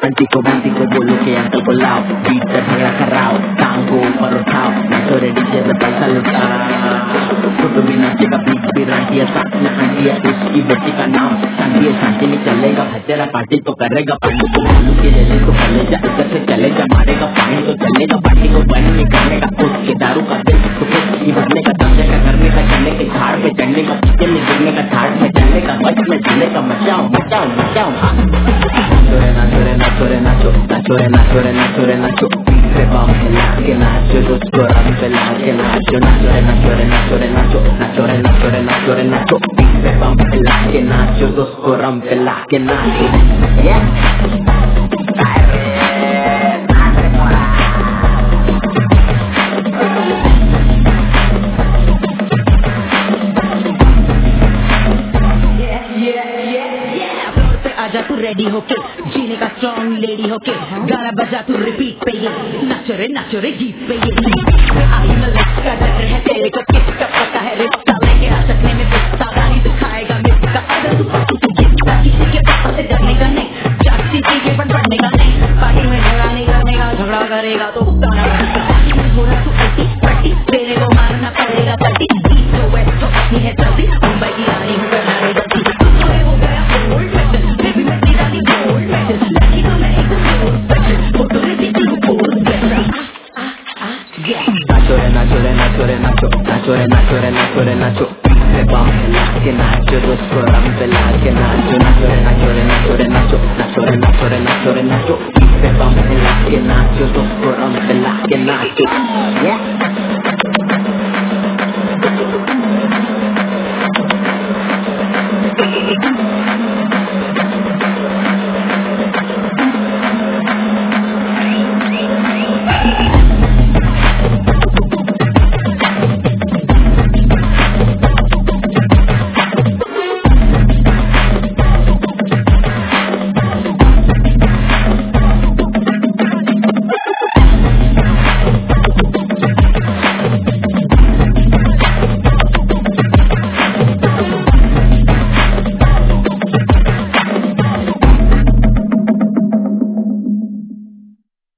Aunty को बोलो कि अंकल को लाओ, बीट का झगड़ा कराओ, टांग को ऊपर उठाओ, नाचो रे डीजे पे पैसा लुटाओ। फोटो भी नाचेगा, बीट भी रांटिया, साथ में आंटिया, उसकी बेटी का नाम शांति है, शांति नहीं चलेगा, तेरा पार्टी तो करेगा, पानी को बोलू के ले ले तो चलेगा, इधर से चलेगा, मारेगा पानी तो चलेगा, पार्टी को बंद नहीं करने का, खुद के दारू का दिल तो खुद भरने का, दंगे का करने का, चलने के झाड़ पे चढ़ने का, पीछे में गिरने का, झाड़ में चलने का, बच में चलने का, मचाओ मचाओ मचाओ। नाचो रे नाचो रे नाचो नाचो रे नाचो रे नाचो रे नाचो, पीछे बम हिला के नाचो, उसको रंग फैला के नाचो, नाचो रे नाचो रे नाचो रे नाचो नाचो रे नाचो रे नाचो रे नाचो, पीछे बम हिला के नाचो, उसको रंग फैला के नाचो। आजा तू रेडी होके, जीने का स्ट्रॉन्ग लेडी होके, गाना बजा तू रिपीट पे ये, नाचो रे गीत पे ये। आई न लड़का डर है तेरे को, किसका पता है रिश्ता लेके आ सकने में पिस्ता, गाड़ी दिखाएगा मिसका, अगर तू किसका किसी के पापा से डरने का नहीं, जाती चीजें पर बढ़ने का नहीं, पार्टी में झगड़ा नहीं करने का, झगड़ा करेगा तो भुगताना पड़ेगा, थोड़ा तू अल्टी पट्टी तेरे को मारना पड़ेगा पट्टी, तो वेस्ट तो अपनी है चलती, मुंबई की रानी हूँ करना रे जल्दी, हो गया ओल्ड फैशन, बेबी मैं तेरा नहीं गोल्ड फैशन, लड़की तो मैं एकदम गोल्ड फैशन, फोटो रे देखी हूँ गोल्ड फैशन। नाचो रे नाचो रे नाचो रे नाचो नाचो रे नाचो रे नाचो रे नाचो, पीछे बम हिला के नाचो, उसको रंग फैला के नाचो, नाचो रे नाचो रे नाचो रे नाचो नाचो रे नाचो रे नाचो रे नाचो, पीछे बम हिला के नाचो, उसको रंग फैला के नाचो।